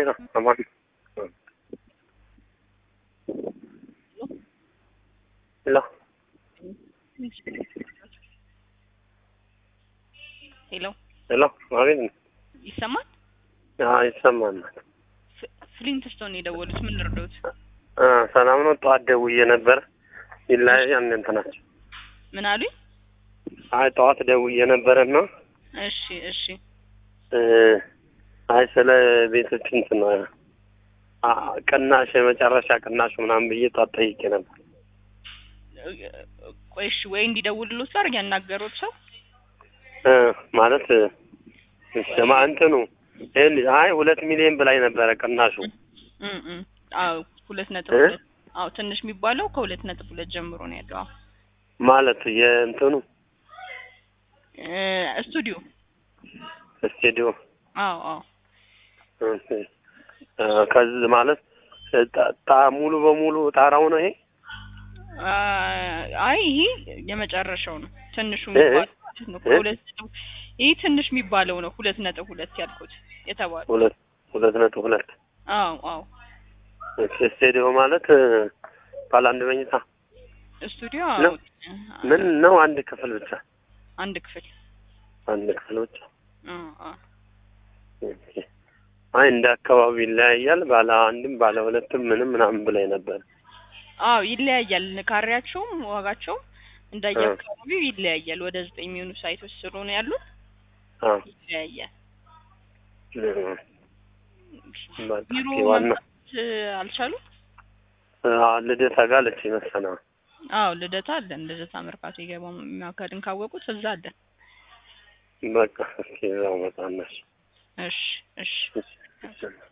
አማን ላ ሄሎ ሄሎ ማለት ይሰማል? ይሰማል። ፍሊንትስቶን የደወሉት ምን ልርዶት? ሰላም ነው። ጠዋት ደውዬ ነበር ይላያል እንትናቸው ምን አሉኝ? ጠዋት ደውዬ ነበርና እሺ እሺ ስለ ቤቶች እንትን ቅናሽ የመጨረሻ ቅናሽ ምናምን ብዬ ጠዋት ጠይቄ ነበር። ቆይሽ ወይ እንዲደውልሉት አድርግ ያናገሩት ሰው ማለት እንትኑ 2 ሚሊዮን በላይ ነበረ ቅናሹ። አዎ 2.2 አዎ ትንሽ የሚባለው ከ2.2 ጀምሮ ነው ያለው። ማለት የእንትኑ ስቱዲዮ አዎ ከዚህ ማለት ሙሉ በሙሉ ጣራው ነው ይሄ? ይሄ የመጨረሻው ነው ትንሹ የሚባለው ማለት ነው። ይሄ ትንሽ የሚባለው ነው 2.2 ያልኩት የተባለው 2.2 አዎ ስቱዲዮ ማለት ባለ አንድ መኝታ ስቱዲዮ ምን ነው? አንድ ክፍል ብቻ አንድ ክፍል ብቻ እንደ አካባቢ ይለያያል። ባለ አንድም ባለ ሁለትም ምናምን ብላይ ነበር። ይለያያል። ካሬያቸውም ዋጋቸውም እንደየአካባቢው ይለያያል። ወደ 9 የሚሆኑ ሳይቶች ስለሆነ ያሉት ይለያያል። ቢሮ አልቻሉም። ልደታ ጋር ለች ይመስላል። ልደታ አለ። ልደታ መርካቶ ይገባው የሚያካድን ካወቁት እዛ አለ። በቃ እስኪ ያው መጣናሽ። እሺ